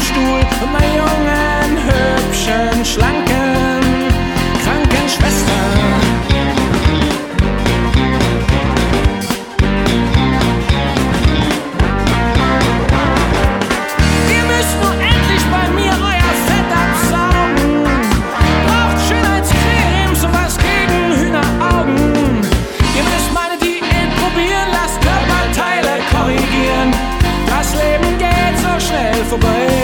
Stuhl und einer jungen, hübschen, schlanken Krankenschwester. Ihr müsst nur endlich bei mir euer Fett absaugen. Braucht Schönheitscreme, sowas gegen Hühneraugen. Ihr müsst meine Diät probieren, lasst Körperteile korrigieren. Das Leben geht so schnell vorbei.